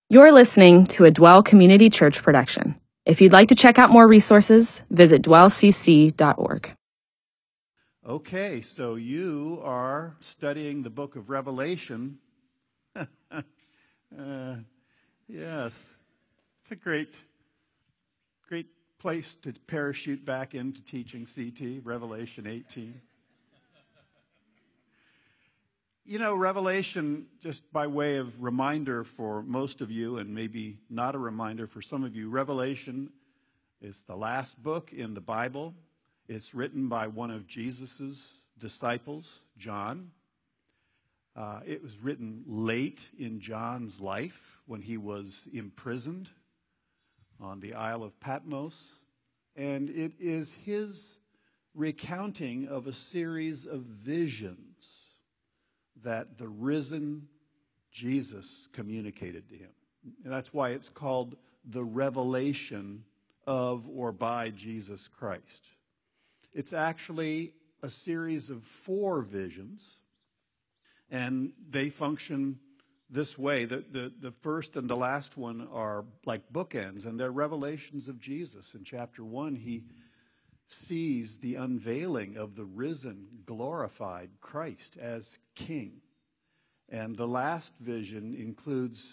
You're listening to a Dwell Community Church production. If you'd like to check out more resources, visit dwellcc.org. Okay, so you are studying the book of Revelation. Yes, it's a great place to parachute back into teaching CT, Revelation 18. You know, Revelation, just by way of reminder for most of you, and maybe not a reminder for some of you, Revelation is the last book in the Bible. It's written by one of Jesus' disciples, John. It was written late in John's life when he was imprisoned on the Isle of Patmos. And it is his recounting of a series of visions that the risen Jesus communicated to him. And that's why it's called the revelation of or by Jesus Christ. It's actually a series of 4 visions, and they function this way. The first and the last one are like bookends, and they're revelations of Jesus. In chapter 1, he sees the unveiling of the risen, glorified Christ as king. And the last vision includes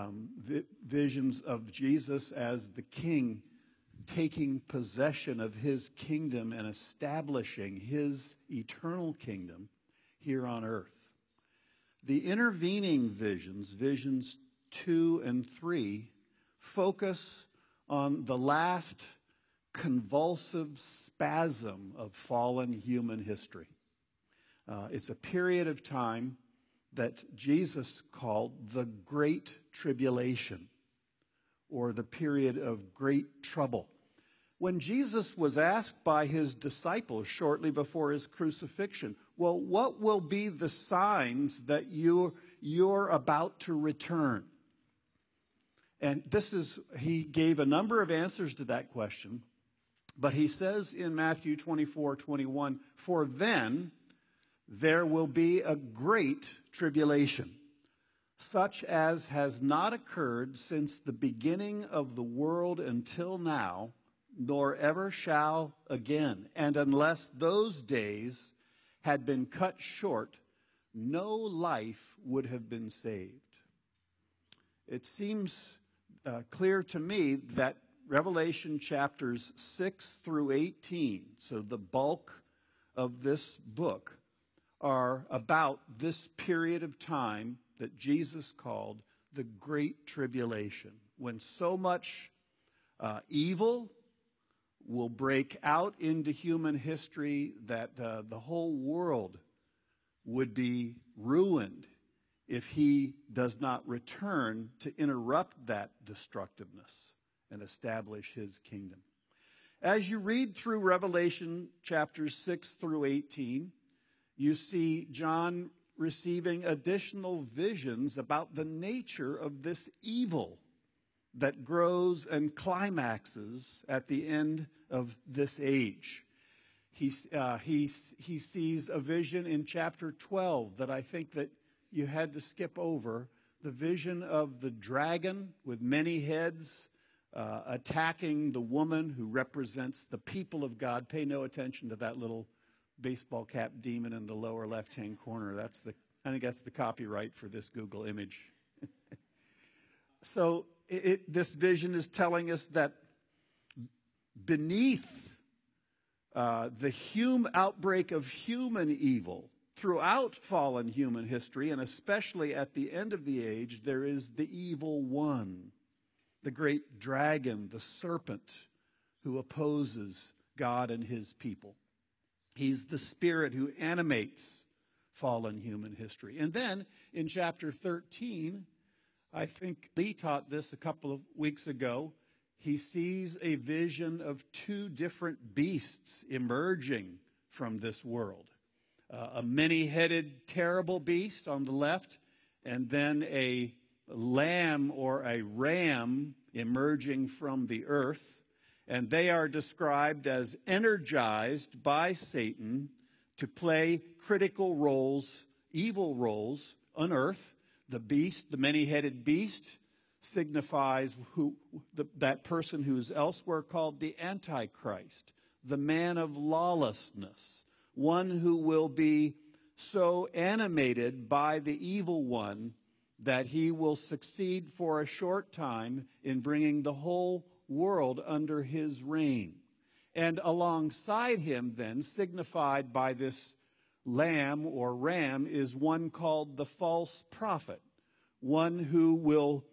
visions of Jesus as the king, taking possession of his kingdom and establishing his eternal kingdom here on earth. The intervening visions, visions 2 and 3, focus on the last convulsive spasm of fallen human history. It's a period of time that Jesus called the Great Tribulation, or the period of great trouble. When Jesus was asked by his disciples shortly before his crucifixion, well, what will be the signs that you're about to return? And he gave a number of answers to that question, but he says in Matthew 24:21, "For then there will be a great tribulation, such as has not occurred since the beginning of the world until now, nor ever shall again. And unless those days had been cut short, no life would have been saved." It seems clear to me that Revelation chapters 6 through 18, so the bulk of this book, are about this period of time that Jesus called the Great Tribulation, when so much evil will break out into human history that the whole world would be ruined if he does not return to interrupt that destructiveness and establish his kingdom. As you read through Revelation chapters 6 through 18, you see John receiving additional visions about the nature of this evil that grows and climaxes at the end of this age. He sees a vision in chapter 12 that I think that you had to skip over, the vision of the dragon with many heads attacking the woman who represents the people of God. Pay no attention to that little baseball cap demon in the lower left-hand corner. I think that's the copyright for this Google image. So this vision is telling us that beneath the outbreak of human evil throughout fallen human history, and especially at the end of the age, there is the evil one, the great dragon, the serpent who opposes God and his people. He's the spirit who animates fallen human history. And then in chapter 13, I think Lee taught this a couple of weeks ago, he sees a vision of 2 different beasts emerging from this world. A many-headed, terrible beast on the left, and then a lamb or a ram emerging from the earth. And they are described as energized by Satan to play critical roles, evil roles on earth. The beast, the many-headed beast, signifies that person who is elsewhere called the Antichrist, the man of lawlessness, one who will be so animated by the evil one that he will succeed for a short time in bringing the whole world under his reign. And alongside him, then, signified by this lamb or ram, is one called the false prophet, one who will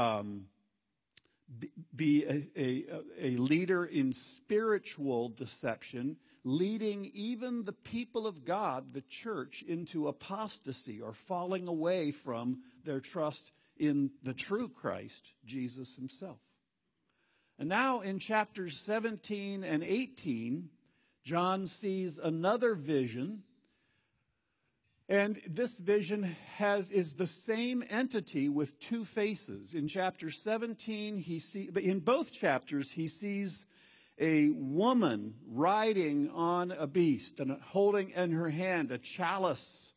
be a leader in spiritual deception, leading even the people of God, the church, into apostasy or falling away from their trust in the true Christ, Jesus himself. And now in chapters 17 and 18, John sees another vision. And this vision is the same entity with two faces. In chapter 17, in both chapters, he sees a woman riding on a beast and holding in her hand a chalice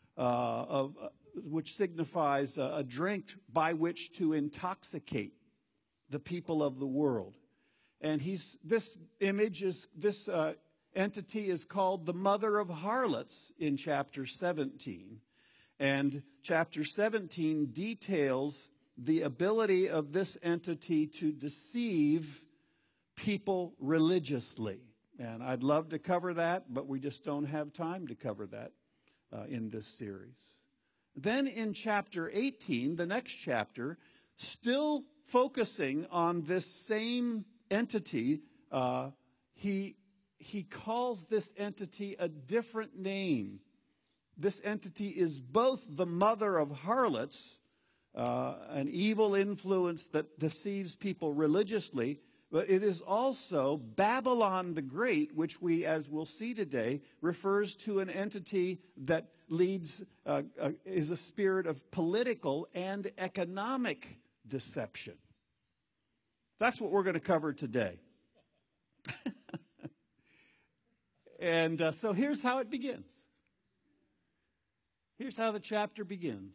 which signifies a drink by which to intoxicate the people of the world. And this entity is called the mother of harlots in chapter 17. And chapter 17 details the ability of this entity to deceive people religiously. And I'd love to cover that, but we just don't have time to cover that in this series. Then in chapter 18, the next chapter, still focusing on this same entity, he calls this entity a different name. This entity is both the mother of harlots, an evil influence that deceives people religiously, but it is also Babylon the Great, which we, as we'll see today, refers to an entity that is a spirit of political and economic deception. That's what we're going to cover today. And so here's how it begins. Here's how the chapter begins.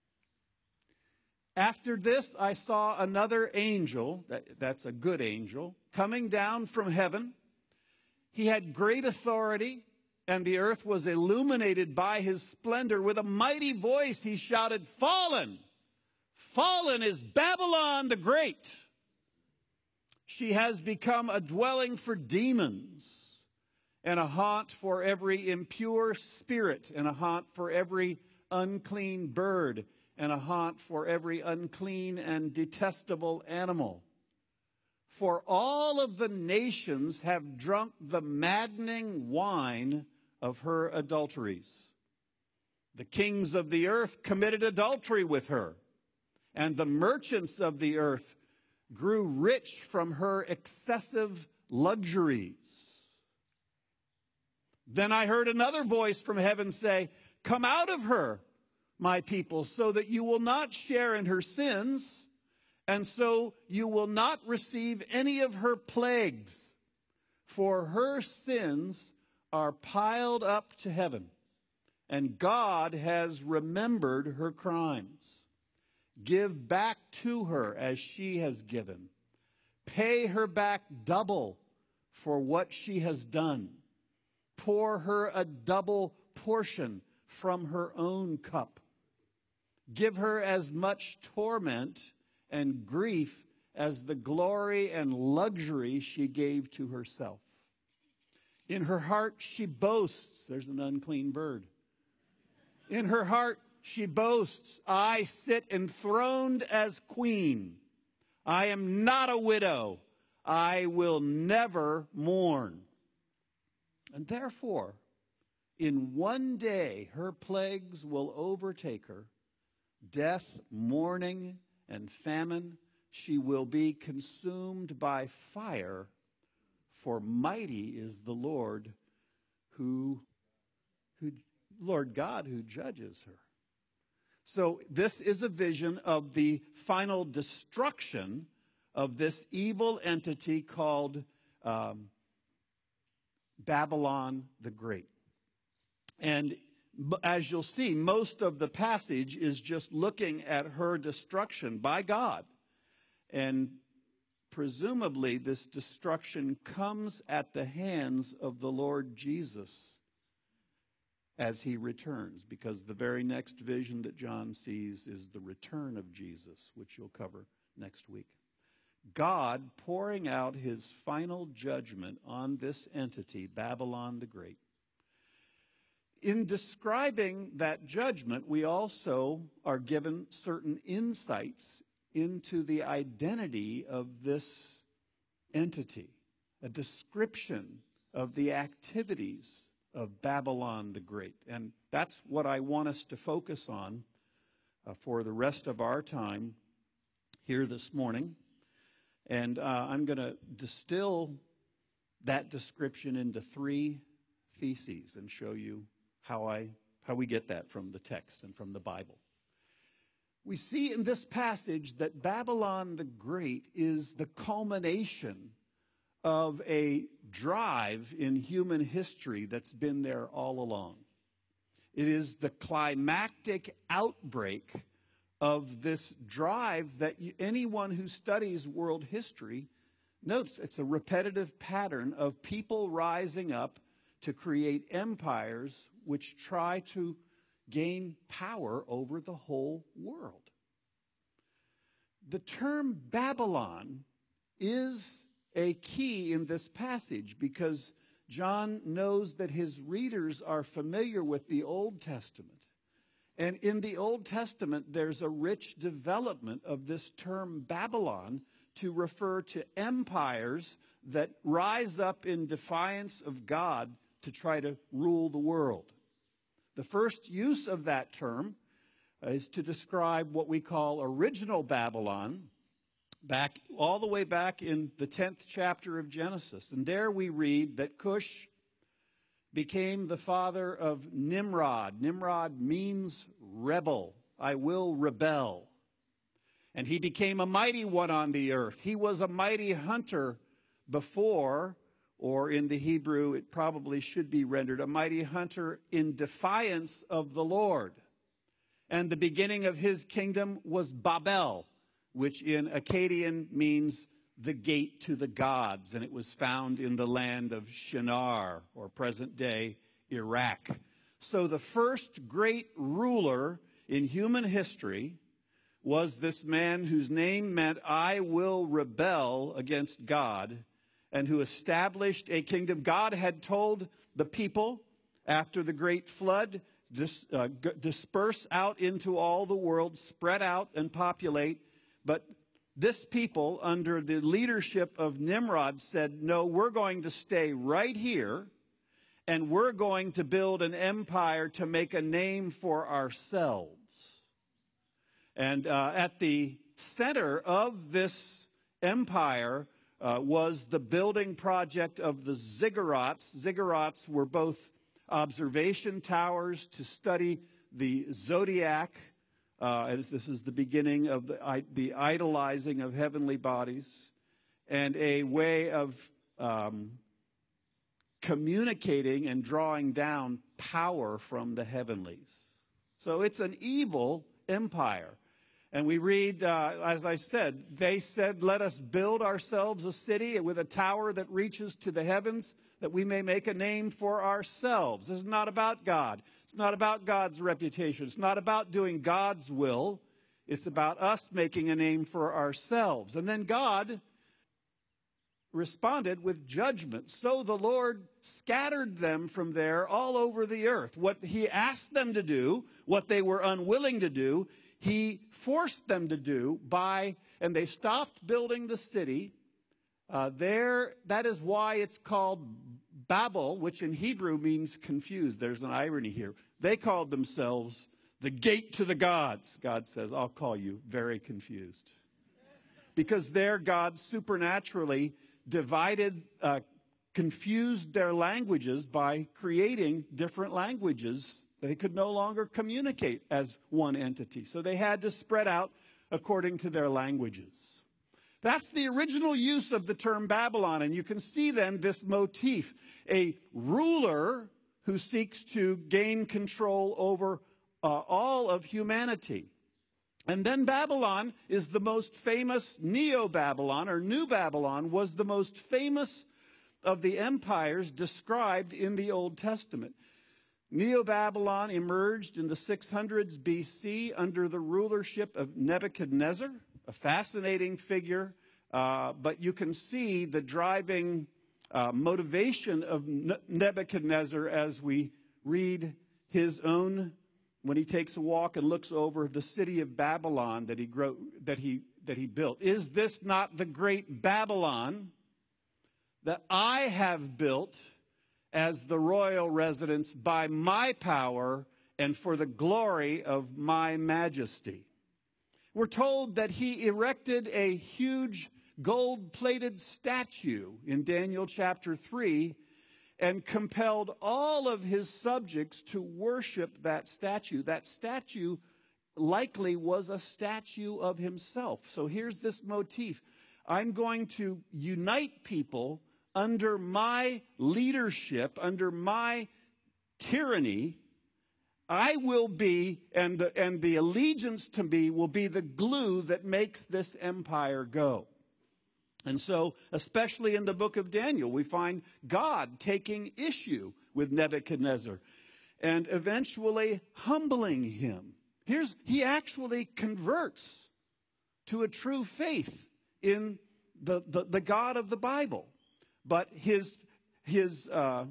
After this, I saw another angel, that's a good angel, coming down from heaven. He had great authority, and the earth was illuminated by his splendor. With a mighty voice, he shouted, "Fallen! Fallen is Babylon the Great. She has become a dwelling for demons, and a haunt for every impure spirit, and a haunt for every unclean bird, and a haunt for every unclean and detestable animal. For all of the nations have drunk the maddening wine of her adulteries. The kings of the earth committed adultery with her, and the merchants of the earth grew rich from her excessive luxuries. Then I heard another voice from heaven say, 'Come out of her, my people, so that you will not share in her sins, and so you will not receive any of her plagues. For her sins are piled up to heaven, and God has remembered her crimes. Give back to her as she has given. Pay her back double for what she has done. Pour her a double portion from her own cup. Give her as much torment and grief as the glory and luxury she gave to herself. In her heart she boasts,'" there's an unclean bird. "In her heart she boasts, 'I sit enthroned as queen. I am not a widow. I will never mourn.' And therefore, in one day her plagues will overtake her. Death, mourning, and famine. She will be consumed by fire, for mighty is the Lord Lord God who judges her." So this is a vision of the final destruction of this evil entity called Babylon the Great. And as you'll see, most of the passage is just looking at her destruction by God And presumably this destruction comes at the hands of the Lord Jesus as he returns, because the very next vision that John sees is the return of Jesus, which you'll cover next week. God pouring out his final judgment on this entity, Babylon the Great. In describing that judgment, we also are given certain insights into the identity of this entity, a description of the activities of Babylon the Great. And that's what I want us to focus on for the rest of our time here this morning. And I'm going to distill that description into 3 theses and show you how we get that from the text and from the Bible. We see in this passage that Babylon the Great is the culmination of a drive in human history that's been there all along. It is the climactic outbreak of this drive that anyone who studies world history notes. It's a repetitive pattern of people rising up to create empires which try to gain power over the whole world. The term Babylon is a key in this passage because John knows that his readers are familiar with the Old Testament. And in the Old Testament, there's a rich development of this term Babylon to refer to empires that rise up in defiance of God to try to rule the world. The first use of that term is to describe what we call original Babylon, all the way back in the 10th chapter of Genesis. And there we read that Cush became the father of Nimrod. Nimrod means rebel. I will rebel. And he became a mighty one on the earth. He was a mighty hunter before, or in the Hebrew, it probably should be rendered, a mighty hunter in defiance of the Lord. And the beginning of his kingdom was Babel, which in Akkadian means the gate to the gods. And it was found in the land of Shinar, or present-day Iraq. So the first great ruler in human history was this man whose name meant, I will rebel against God, and who established a kingdom. God had told the people after the great flood, disperse out into all the world, spread out and populate. But this people, under the leadership of Nimrod, said, no, we're going to stay right here, and we're going to build an empire to make a name for ourselves. And at the center of this empire was the building project of the ziggurats. Ziggurats were both observation towers to study the zodiac, as this is the beginning of the idolizing of heavenly bodies, and a way of communicating and drawing down power from the heavenlies. So it's an evil empire. And we read, as I said, they said, let us build ourselves a city with a tower that reaches to the heavens, that we may make a name for ourselves. This is not about God. It's not about God's reputation. It's not about doing God's will. It's about us making a name for ourselves. And then God responded with judgment. So the Lord scattered them from there all over the earth. What he asked them to do, what they were unwilling to do, he forced them to do and they stopped building the city. That is why it's called Babel, which in Hebrew means confused. There's an irony here. They called themselves the gate to the gods. God says, I'll call you very confused. Because their God supernaturally confused their languages by creating different languages. They could no longer communicate as one entity. So they had to spread out according to their languages. That's the original use of the term Babylon. And you can see then this motif, a ruler who seeks to gain control over all of humanity. And then Babylon is the most famous. Neo-Babylon, or New Babylon, was the most famous of the empires described in the Old Testament. Neo-Babylon emerged in the 600s BC under the rulership of Nebuchadnezzar, a fascinating figure, but you can see the driving motivation of Nebuchadnezzar as we read his own, when he takes a walk and looks over the city of Babylon that he built. Is this not the great Babylon that I have built as the royal residence by my power and for the glory of my majesty? We're told that he erected a huge gold-plated statue in Daniel chapter 3 and compelled all of his subjects to worship that statue. That statue likely was a statue of himself. So here's this motif. I'm going to unite people under my leadership, under my tyranny. I will be, and the allegiance to me will be the glue that makes this empire go. And so, especially in the book of Daniel, we find God taking issue with Nebuchadnezzar and eventually humbling him. He actually converts to a true faith in the God of the Bible. But the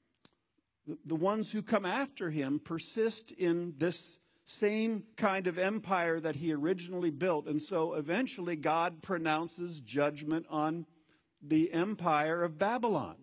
ones who come after him persist in this same kind of empire that he originally built. And so eventually God pronounces judgment on the empire of Babylon.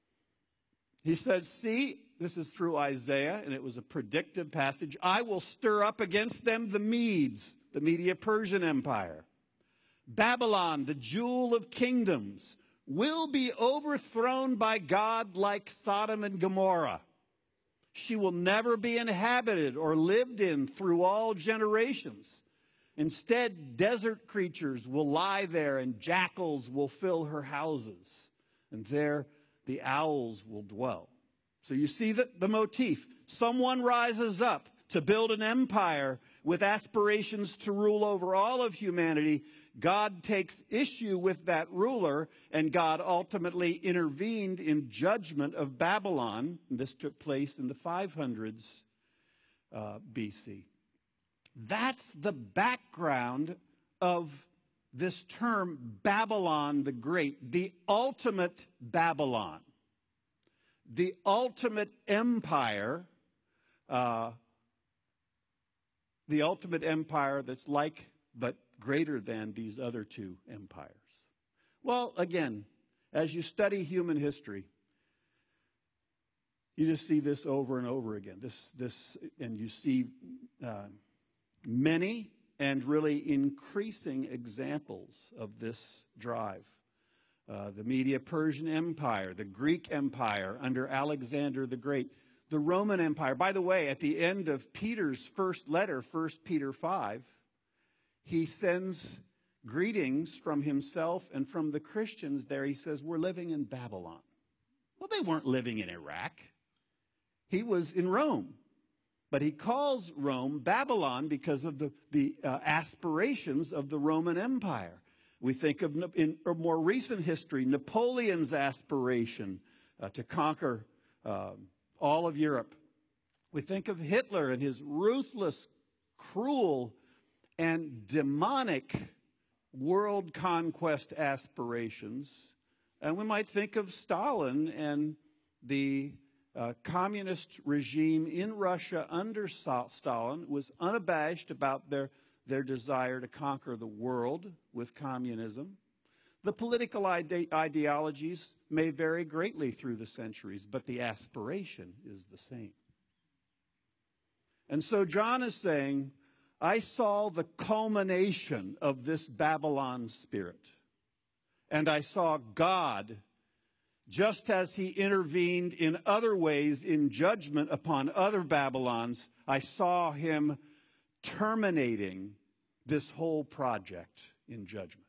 He says, see, this is through Isaiah, and it was a predictive passage. I will stir up against them the Medes, the Media-Persian Empire. Babylon, the jewel of kingdoms, will be overthrown by God like Sodom and Gomorrah. She will never be inhabited or lived in through all generations. Instead, desert creatures will lie there, and jackals will fill her houses, and there the owls will dwell. So you see the motif. Someone rises up to build an empire with aspirations to rule over all of humanity. God takes issue with that ruler, and God ultimately intervened in judgment of Babylon. This took place in the 500s BC. That's the background of this term Babylon the Great, the ultimate Babylon, the ultimate empire, the ultimate empire that's like but greater than these other two empires. Well, again, as you study human history, you just see this over and over again. And you see many and really increasing examples of this drive. The Media-Persian Empire, the Greek Empire under Alexander the Great, the Roman Empire. By the way, at the end of Peter's first letter, 1 Peter 5, he sends greetings from himself and from the Christians there. He says, we're living in Babylon. Well, they weren't living in Iraq. He was in Rome. But he calls Rome Babylon because of the aspirations of the Roman Empire. We think of, in more recent history, Napoleon's aspiration to conquer all of Europe. We think of Hitler and his ruthless, cruel, and demonic world conquest aspirations. And we might think of Stalin and the communist regime in Russia under Stalin was unabashed about their desire to conquer the world with communism. The political ideologies may vary greatly through the centuries, but the aspiration is the same. And so John is saying, I saw the culmination of this Babylon spirit. And I saw God, just as he intervened in other ways in judgment upon other Babylons, I saw him terminating this whole project in judgment.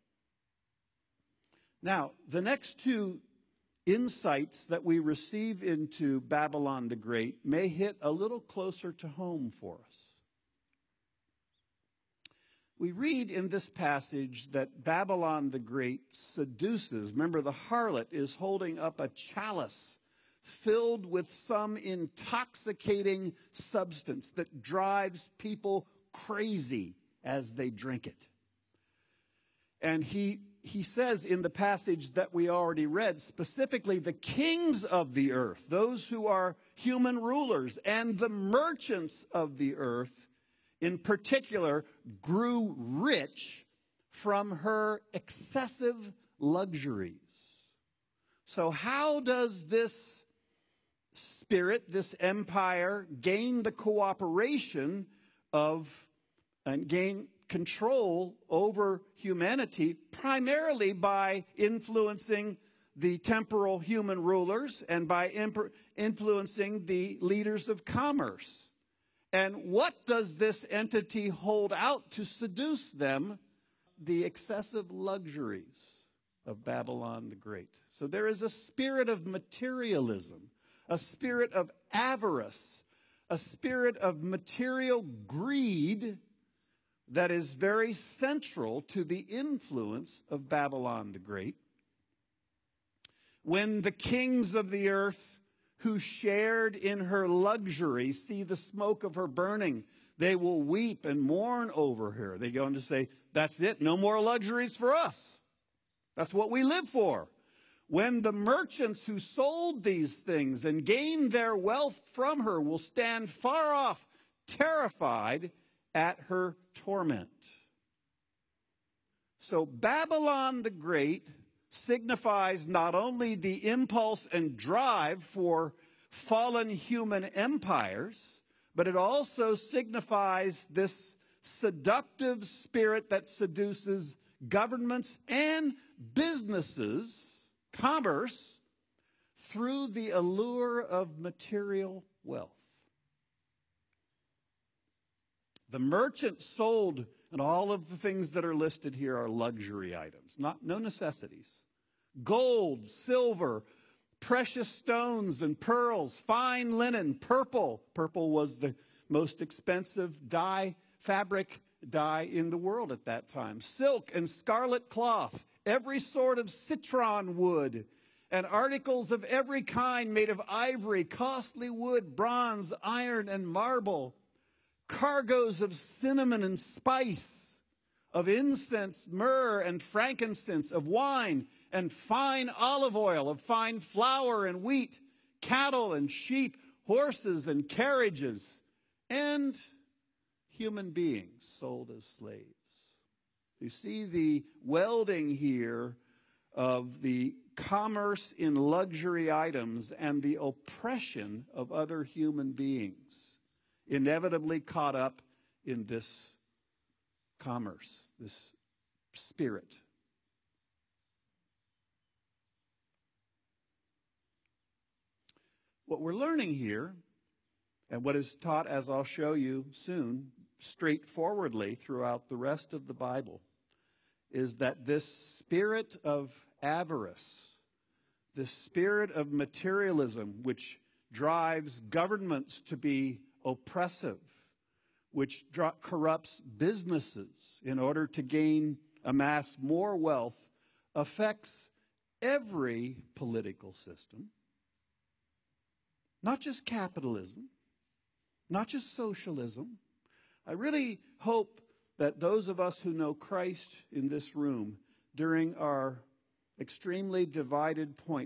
Now, the next two insights that we receive into Babylon the Great may hit a little closer to home for us. We read in this passage that Babylon the Great seduces. Remember, the harlot is holding up a chalice filled with some intoxicating substance that drives people crazy as they drink it. And he says in the passage that we already read, specifically the kings of the earth, those who are human rulers, and the merchants of the earth, in particular, grew rich from her excessive luxuries. So how does this spirit, this empire, gain the cooperation of and gain control over humanity? Primarily by influencing the temporal human rulers and by influencing the leaders of commerce. And what does this entity hold out to seduce them? The excessive luxuries of Babylon the Great. So there is a spirit of materialism, a spirit of avarice, a spirit of material greed that is very central to the influence of Babylon the Great. When the kings of the earth who shared in her luxury see the smoke of her burning, they will weep and mourn over her. They go on to say, that's it, no more luxuries for us. That's what we live for. When the merchants who sold these things and gained their wealth from her will stand far off, terrified at her torment. So Babylon the Great signifies not only the impulse and drive for fallen human empires, but it also signifies this seductive spirit that seduces governments and businesses, commerce, through the allure of material wealth. The merchant sold, and all of the things that are listed here are luxury items, no necessities. Gold, silver, precious stones and pearls, fine linen, purple. Purple was the most expensive fabric dye in the world at that time. Silk and scarlet cloth, every sort of citron wood, and articles of every kind made of ivory, costly wood, bronze, iron, and marble. Cargoes of cinnamon and spice, of incense, myrrh, and frankincense, of wine, and fine olive oil, of fine flour and wheat, cattle and sheep, horses and carriages, and human beings sold as slaves. You see the welding here of the commerce in luxury items and the oppression of other human beings, inevitably caught up in this commerce, this spirit. What we're learning here, and what is taught, as I'll show you soon, straightforwardly throughout the rest of the Bible, is that this spirit of avarice, this spirit of materialism, which drives governments to be oppressive, which corrupts businesses in order to amass more wealth, affects every political system. Not just capitalism, not just socialism. I really hope that those of us who know Christ in this room during our extremely divided point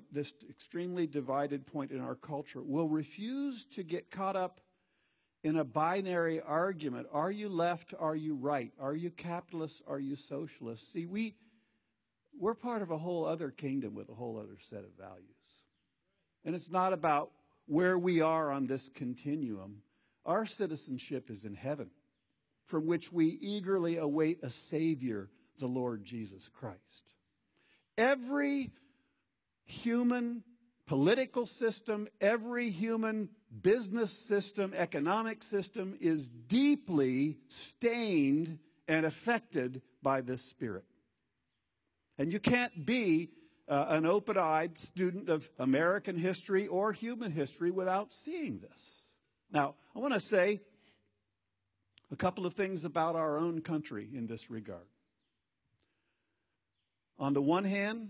in our culture will refuse to get caught up in a binary argument. Are you left? Are you right? Are you capitalist? Are you socialist? See, we're part of a whole other kingdom with a whole other set of values. And it's not about where we are on this continuum. Our citizenship is in heaven, from which we eagerly await a Savior, the Lord Jesus Christ. Every human political system, every human business system, economic system is deeply stained and affected by this spirit. And you can't be an open-eyed student of American history or human history without seeing this. Now, I want to say, A couple of things about our own country in this regard. On the one hand,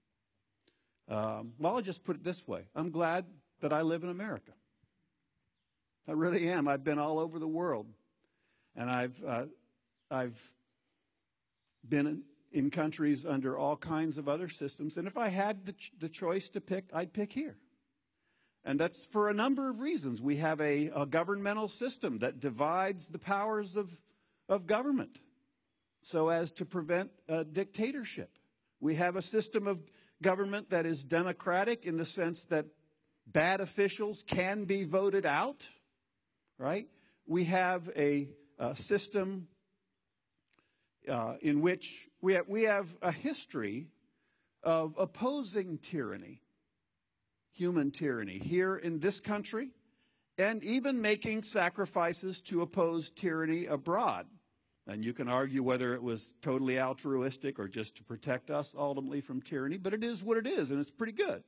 I'll just put it this way. I'm glad that I live in America. I really am. I've been all over the world. And I've been in countries under all kinds of other systems. And if I had the choice to pick, I'd pick here. And that's for a number of reasons. We have a governmental system that divides the powers of government so as to prevent dictatorship. We have a system of government that is democratic in the sense that bad officials can be voted out, right? We have a system in which we have a history of opposing tyranny, human tyranny, here in this country, and even making sacrifices to oppose tyranny abroad. And you can argue whether it was totally altruistic or just to protect us ultimately from tyranny, but it is what it is, and it's pretty good.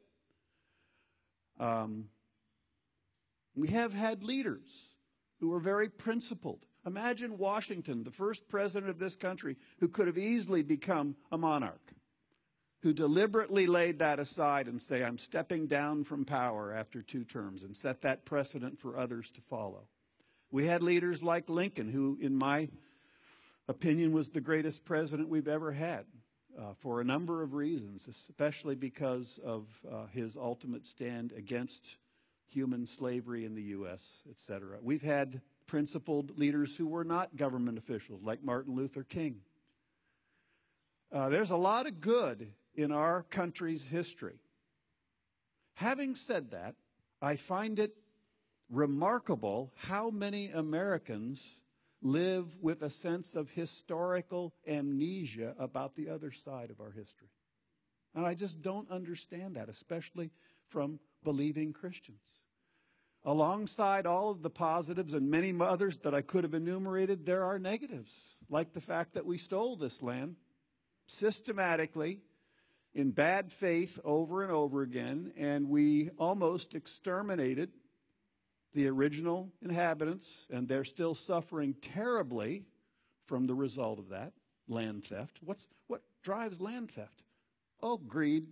We have had leaders who were very principled. Imagine Washington, the first president of this country, who could have easily become a monarch, who deliberately laid that aside and say, I'm stepping down from power after 2 terms, and set that precedent for others to follow. We had leaders like Lincoln, who, in my opinion, was the greatest president we've ever had for a number of reasons, especially because of his ultimate stand against human slavery in the U.S., etc. We've had principled leaders who were not government officials, like Martin Luther King. There's a lot of good in our country's history. Having said that, I find it remarkable how many Americans live with a sense of historical amnesia about the other side of our history. And I just don't understand that, especially from believing Christians. Alongside all of the positives and many others that I could have enumerated, there are negatives, like the fact that we stole this land systematically in bad faith over and over again, and we almost exterminated the original inhabitants, and they're still suffering terribly from the result of that, land theft. What drives land theft? Oh, greed.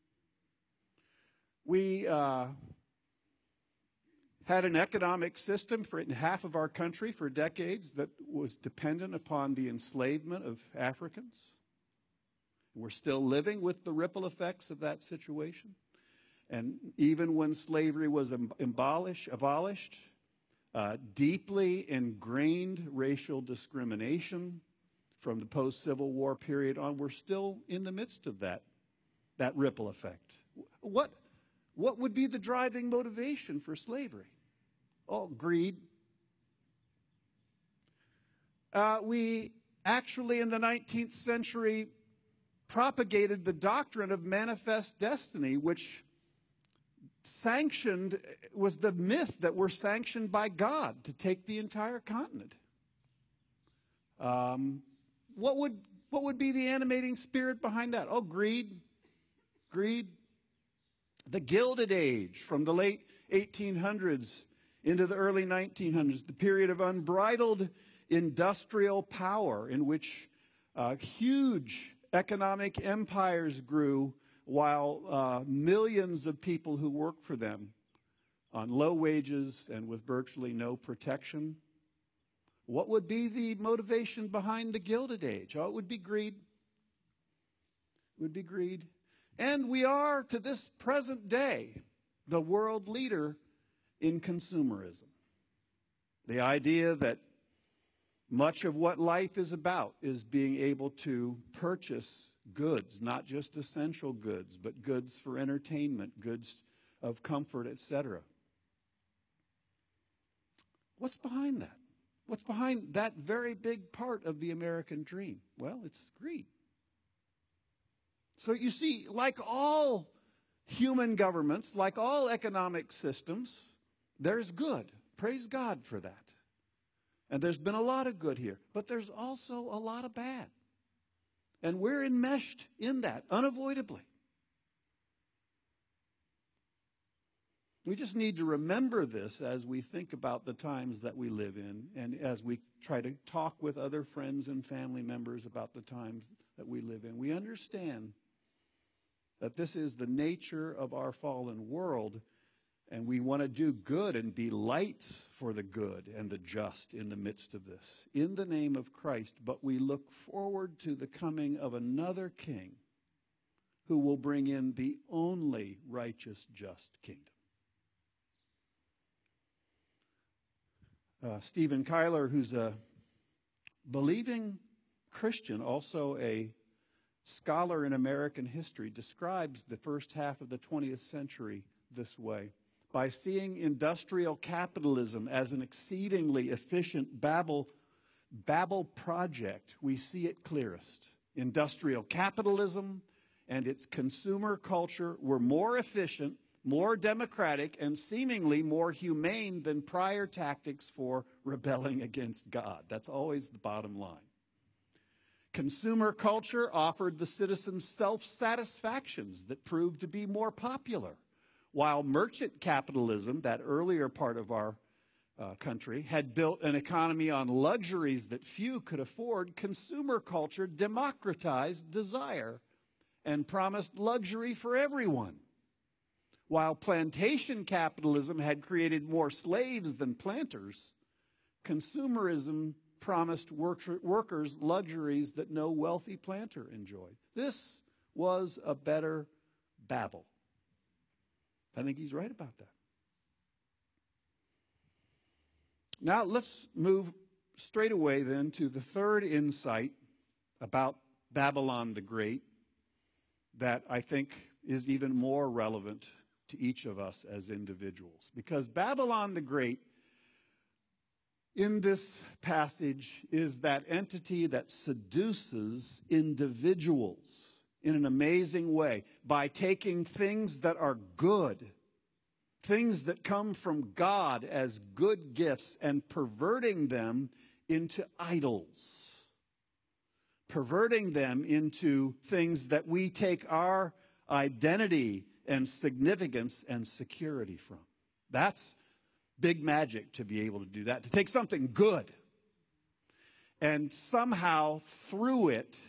We had an economic system in half of our country for decades that was dependent upon the enslavement of Africans. We're still living with the ripple effects of that situation. And even when slavery was abolished, deeply ingrained racial discrimination from the post-Civil War period on, we're still in the midst of that ripple effect. What would be the driving motivation for slavery? Oh, greed. We actually, in the 19th century, propagated the doctrine of manifest destiny, which was the myth that we're sanctioned by God to take the entire continent. What would be the animating spirit behind that? Oh, greed. Greed. The Gilded Age from the late 1800s into the early 1900s, the period of unbridled industrial power in which huge economic empires grew while millions of people who worked for them on low wages and with virtually no protection. What would be the motivation behind the Gilded Age? Oh, it would be greed. It would be greed. And we are, to this present day, the world leader in consumerism. The idea that much of what life is about is being able to purchase goods, not just essential goods, but goods for entertainment, goods of comfort, etc. What's behind that? What's behind that very big part of the American dream? Well, it's greed. So you see, like all human governments, like all economic systems, there's good. Praise God for that. And there's been a lot of good here, but there's also a lot of bad. And we're enmeshed in that, unavoidably. We just need to remember this as we think about the times that we live in and as we try to talk with other friends and family members about the times that we live in. We understand that this is the nature of our fallen world, and we want to do good and be lights for the good and the just in the midst of this, in the name of Christ. But we look forward to the coming of another king who will bring in the only righteous, just kingdom. Stephen Kyler, who's a believing Christian, also a scholar in American history, describes the first half of the 20th century this way. By seeing industrial capitalism as an exceedingly efficient Babel project, we see it clearest. Industrial capitalism and its consumer culture were more efficient, more democratic, and seemingly more humane than prior tactics for rebelling against God. That's always the bottom line. Consumer culture offered the citizens self-satisfactions that proved to be more popular, while merchant capitalism, that earlier part of our country, had built an economy on luxuries that few could afford. Consumer culture democratized desire and promised luxury for everyone. While plantation capitalism had created more slaves than planters, consumerism promised workers luxuries that no wealthy planter enjoyed. This was a better Babel. I think he's right about that. Now let's move straight away then to the third insight about Babylon the Great that I think is even more relevant to each of us as individuals. Because Babylon the Great in this passage is that entity that seduces individuals in an amazing way by taking things that are good, things that come from God as good gifts, and perverting them into idols, perverting them into things that we take our identity and significance and security from. That's big magic to be able to do that, to take something good and somehow through it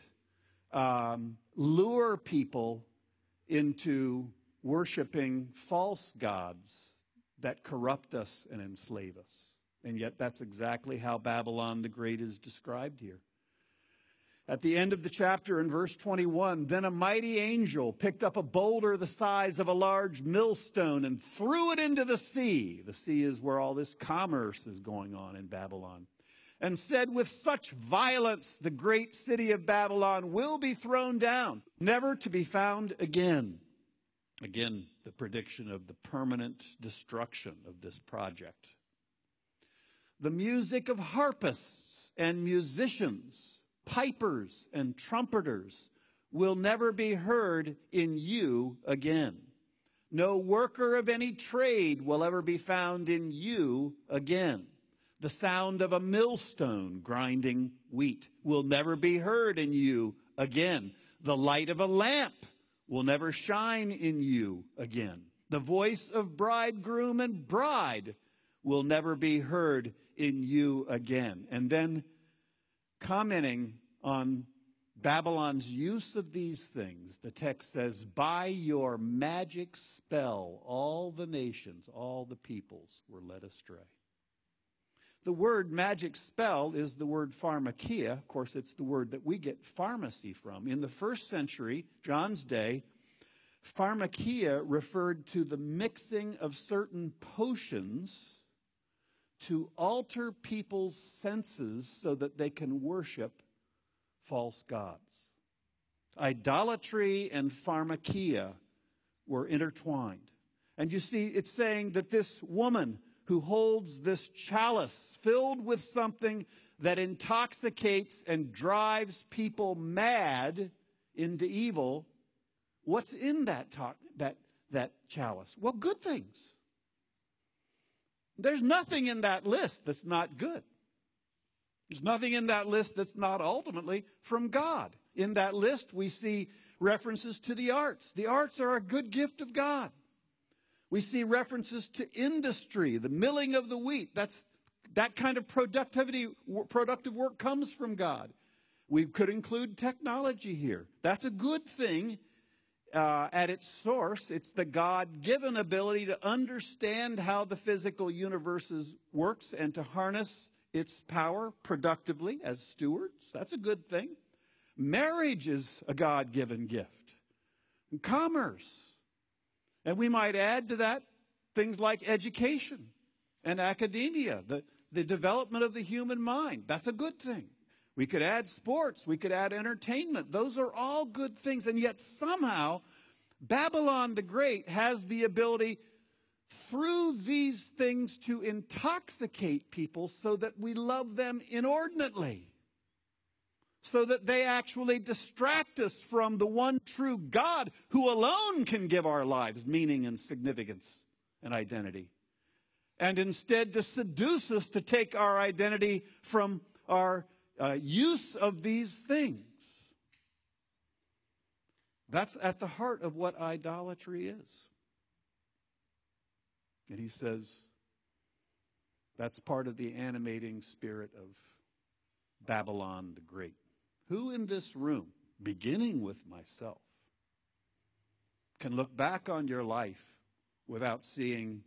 lure people into worshiping false gods that corrupt us and enslave us. And yet that's exactly how Babylon the Great is described here. At the end of the chapter in verse 21, then a mighty angel picked up a boulder the size of a large millstone and threw it into the sea. The sea is where all this commerce is going on in Babylon. And said, with such violence, the great city of Babylon will be thrown down, never to be found again. Again, the prediction of the permanent destruction of this project. The music of harpists and musicians, pipers and trumpeters will never be heard in you again. No worker of any trade will ever be found in you again. The sound of a millstone grinding wheat will never be heard in you again. The light of a lamp will never shine in you again. The voice of bridegroom and bride will never be heard in you again. And then commenting on Babylon's use of these things, the text says, by your magic spell, all the nations, all the peoples were led astray. The word magic spell is the word pharmakia. Of course, it's the word that we get pharmacy from. In the first century, John's day, pharmakia referred to the mixing of certain potions to alter people's senses so that they can worship false gods. Idolatry and pharmakia were intertwined. And you see, it's saying that this woman who holds this chalice filled with something that intoxicates and drives people mad into evil, what's in that chalice? Well, good things. There's nothing in that list that's not good. There's nothing in that list that's not ultimately from God. In that list, we see references to the arts. The arts are a good gift of God. We see references to industry, the milling of the wheat. That kind of productive work comes from God. We could include technology here. That's a good thing at its source. It's the God-given ability to understand how the physical universe works and to harness its power productively as stewards. That's a good thing. Marriage is a God-given gift. And commerce. And we might add to that things like education and academia, the development of the human mind. That's a good thing. We could add sports. We could add entertainment. Those are all good things. And yet somehow Babylon the Great has the ability through these things to intoxicate people so that we love them inordinately. So that they actually distract us from the one true God who alone can give our lives meaning and significance and identity. And instead to seduce us to take our identity from our use of these things. That's at the heart of what idolatry is. And he says that's part of the animating spirit of Babylon the Great. Who in this room, beginning with myself, can look back on your life without seeing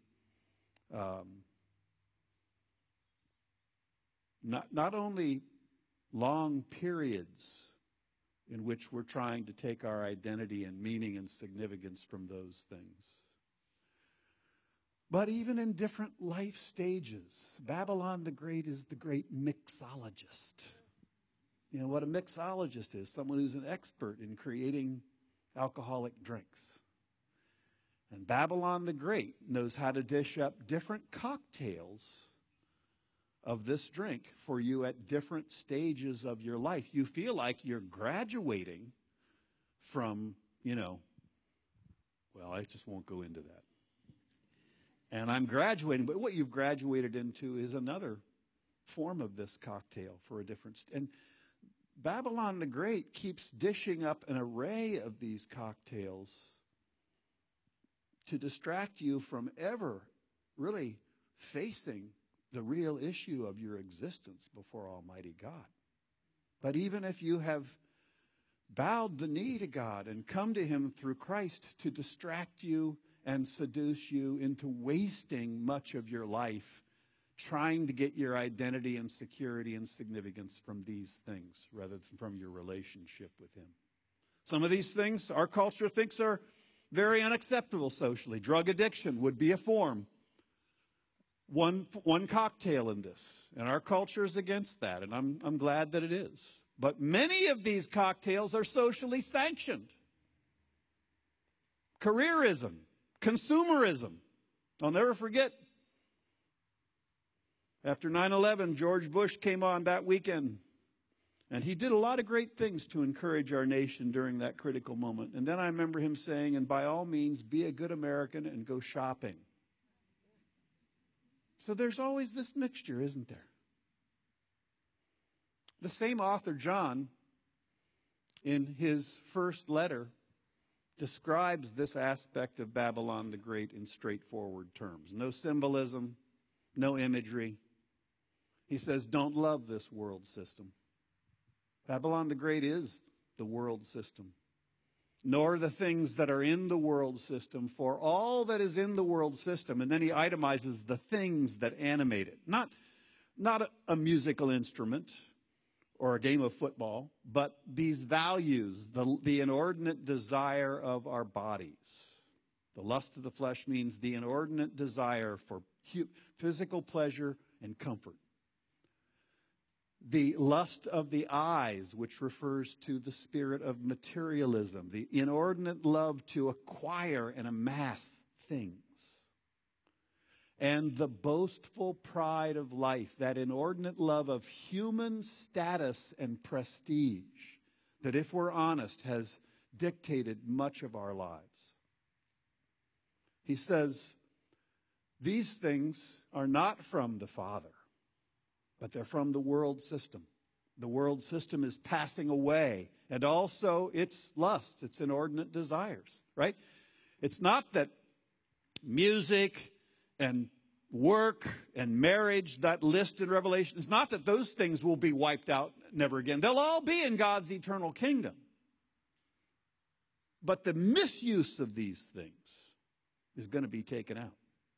not only long periods in which we're trying to take our identity and meaning and significance from those things, but even in different life stages? Babylon the Great is the great mixologist. You know what a mixologist is? Someone who's an expert in creating alcoholic drinks. And Babylon the Great knows how to dish up different cocktails of this drink for you at different stages of your life. You feel like you're graduating from, well, I just won't go into that. And I'm graduating, but what you've graduated into is another form of this cocktail for a different and Babylon the Great keeps dishing up an array of these cocktails to distract you from ever really facing the real issue of your existence before Almighty God. But even if you have bowed the knee to God and come to him through Christ to distract you and seduce you into wasting much of your life trying to get your identity and security and significance from these things rather than from your relationship with him. Some of these things our culture thinks are very unacceptable socially. Drug addiction would be a form. One cocktail in this. And our culture is against that, and I'm glad that it is. But many of these cocktails are socially sanctioned. Careerism, consumerism. I'll never forget, after 9/11, George Bush came on that weekend, and he did a lot of great things to encourage our nation during that critical moment. And then I remember him saying, and by all means, be a good American and go shopping. So there's always this mixture, isn't there? The same author, John, in his first letter, describes this aspect of Babylon the Great in straightforward terms. No symbolism, no imagery. He says, don't love this world system. Babylon the Great is the world system, nor the things that are in the world system, for all that is in the world system. And then he itemizes the things that animate it. Not a musical instrument or a game of football, but these values, the inordinate desire of our bodies. The lust of the flesh means the inordinate desire for physical pleasure and comfort. The lust of the eyes, which refers to the spirit of materialism, the inordinate love to acquire and amass things. And the boastful pride of life, that inordinate love of human status and prestige, that if we're honest, has dictated much of our lives. He says, these things are not from the Father, but they're from the world system. The world system is passing away, and also its lusts, its inordinate desires, right? It's not that music and work and marriage, that list in Revelation, it's not that those things will be wiped out never again. They'll all be in God's eternal kingdom. But the misuse of these things is going to be taken out.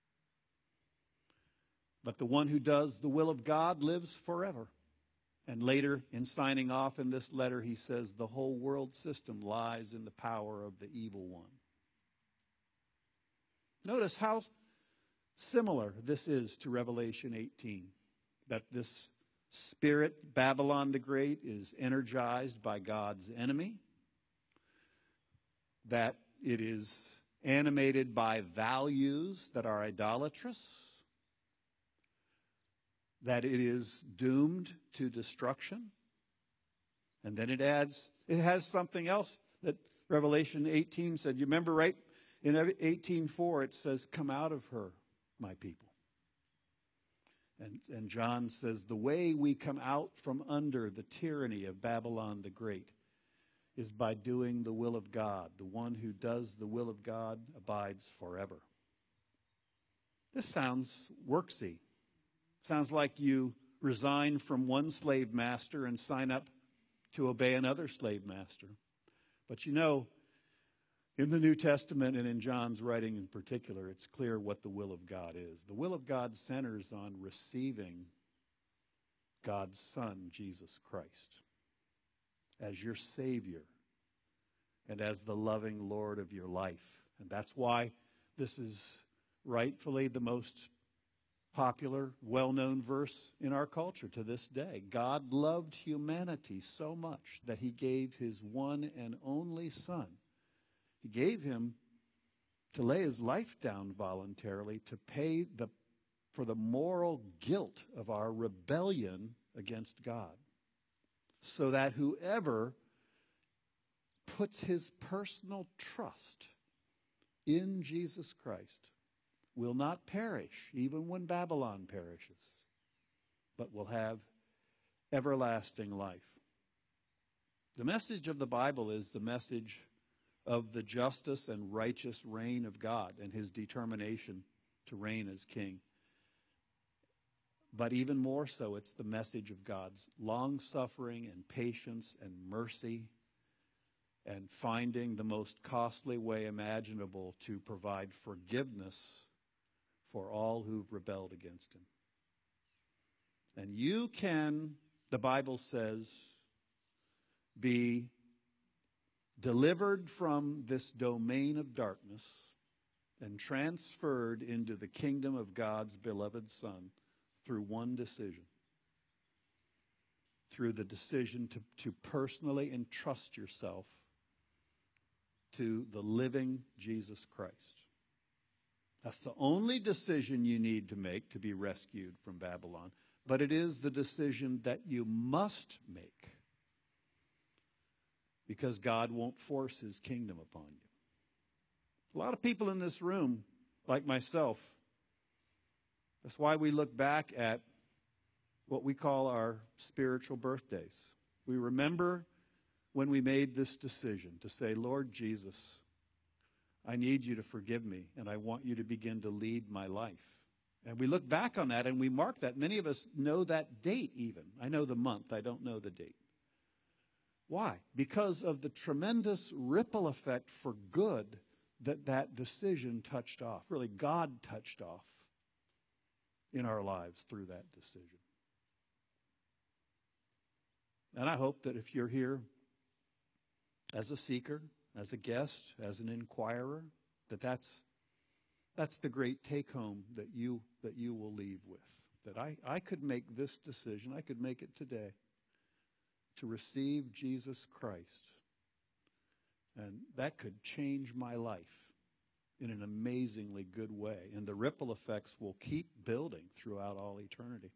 But the one who does the will of God lives forever. And later, in signing off in this letter, he says the whole world system lies in the power of the evil one. Notice how similar this is to Revelation 18, that this spirit, Babylon the Great, is energized by God's enemy, that it is animated by values that are idolatrous, that it is doomed to destruction. And then it has something else that Revelation 18 said. You remember, right? In 18:4 it says, "Come out of her, my people." And John says, the way we come out from under the tyranny of Babylon the Great is by doing the will of God. The one who does the will of God abides forever. This sounds worksy. Sounds like you resign from one slave master and sign up to obey another slave master. But you know, in the New Testament and in John's writing in particular, it's clear what the will of God is. The will of God centers on receiving God's Son, Jesus Christ, as your Savior and as the loving Lord of your life. And that's why this is rightfully the most popular, well-known verse in our culture to this day. God loved humanity so much that he gave his one and only Son. He gave him to lay his life down voluntarily to pay for the moral guilt of our rebellion against God, so that whoever puts his personal trust in Jesus Christ will not perish, even when Babylon perishes, but will have everlasting life. The message of the Bible is the message of the justice and righteous reign of God and his determination to reign as king. But even more so, it's the message of God's long-suffering and patience and mercy and finding the most costly way imaginable to provide forgiveness for all who've rebelled against him. And you can, the Bible says, be delivered from this domain of darkness and transferred into the kingdom of God's beloved Son through one decision. Through the decision to personally entrust yourself to the living Jesus Christ. That's the only decision you need to make to be rescued from Babylon. But it is the decision that you must make, because God won't force his kingdom upon you. A lot of people in this room, like myself, that's why we look back at what we call our spiritual birthdays. We remember when we made this decision to say, Lord Jesus, I need you to forgive me, and I want you to begin to lead my life. And we look back on that and we mark that. Many of us know that date even. I know the month, I don't know the date. Why? Because of the tremendous ripple effect for good that decision touched off. Really, God touched off in our lives through that decision. And I hope that if you're here as a seeker, as a guest, as an inquirer, that's the great take-home that you will leave with. That I could make this decision, I could make it today, to receive Jesus Christ. And that could change my life in an amazingly good way. And the ripple effects will keep building throughout all eternity.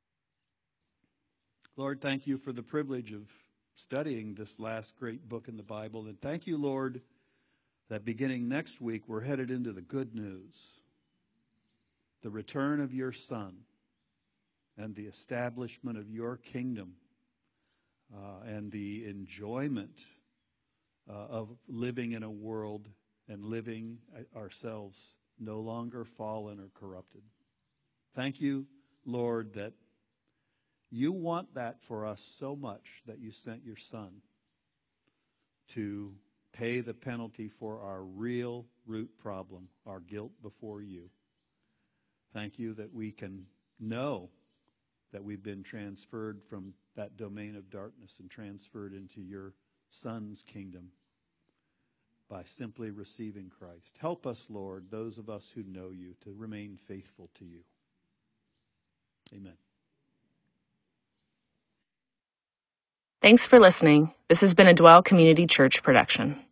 Lord, thank you for the privilege of studying this last great book in the Bible. And thank you, Lord, that beginning next week, we're headed into the good news, the return of your Son and the establishment of your kingdom, and the enjoyment of living in a world and living ourselves no longer fallen or corrupted. Thank you, Lord, that you want that for us so much that you sent your Son to pay the penalty for our real root problem, our guilt before you. Thank you that we can know that we've been transferred from that domain of darkness and transferred into your Son's kingdom by simply receiving Christ. Help us, Lord, those of us who know you, to remain faithful to you. Amen. Thanks for listening. This has been a Dwell Community Church production.